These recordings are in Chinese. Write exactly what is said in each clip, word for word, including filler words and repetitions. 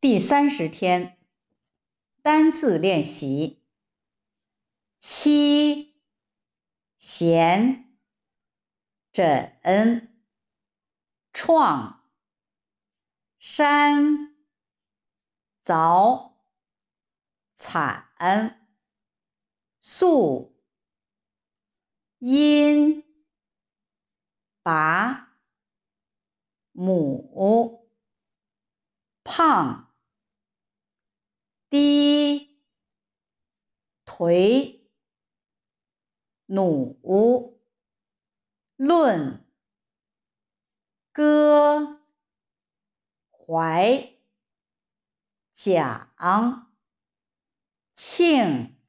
第三十天，单字练习：七、闲、枕、创、山、凿、惨、素、阴、拔、母、胖、低、颓、弩、论、歌、怀、讲、庆。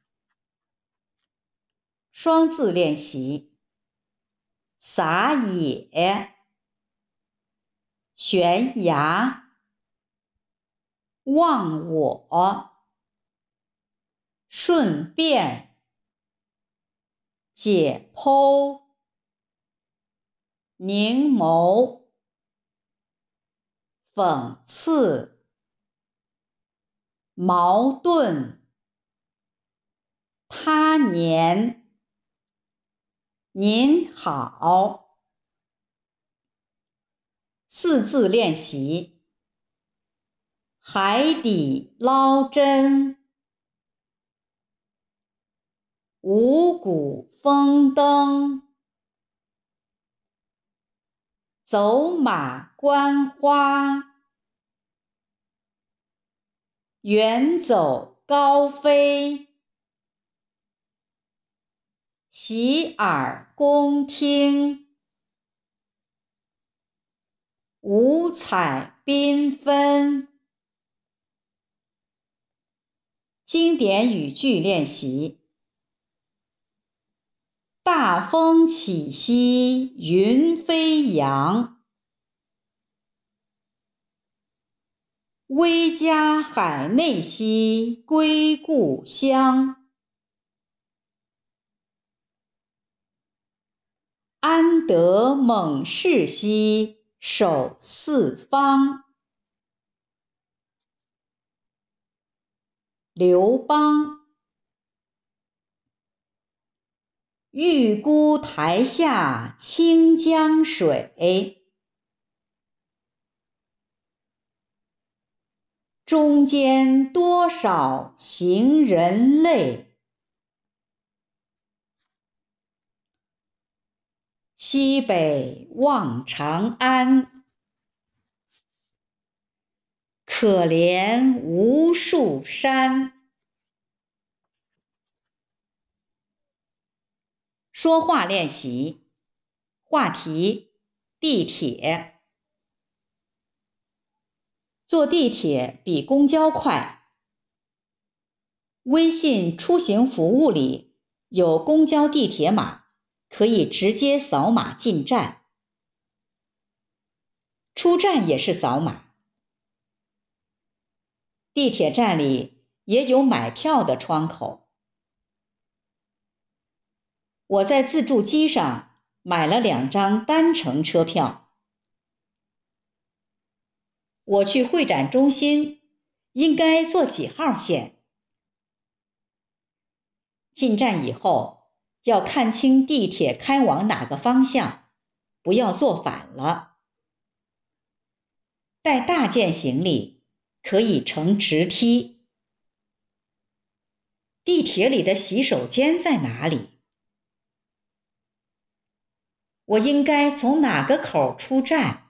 双字练习：撒野、悬崖、忘我、顺便、解剖、凝眸、讽刺、矛盾、他年、您好。四字练习：海底捞针、五谷丰登、走马观花、远走高飞、洗耳恭听、五彩缤纷。经典语句练习：大风起兮云飞扬，威加海内兮归故乡，安得猛士兮守四方。刘邦：玉孤台下清江水，中间多少行人泪。西北望长安，可怜无数山。说话练习：话题：地铁。坐地铁比公交快。微信出行服务里有公交地铁码，可以直接扫码进站。出站也是扫码。地铁站里也有买票的窗口。我在自助机上买了两张单程车票。我去会展中心应该坐几号线？进站以后要看清地铁开往哪个方向，不要坐反了。带大件行李可以乘直梯。地铁里的洗手间在哪里？我应该从哪个口出站？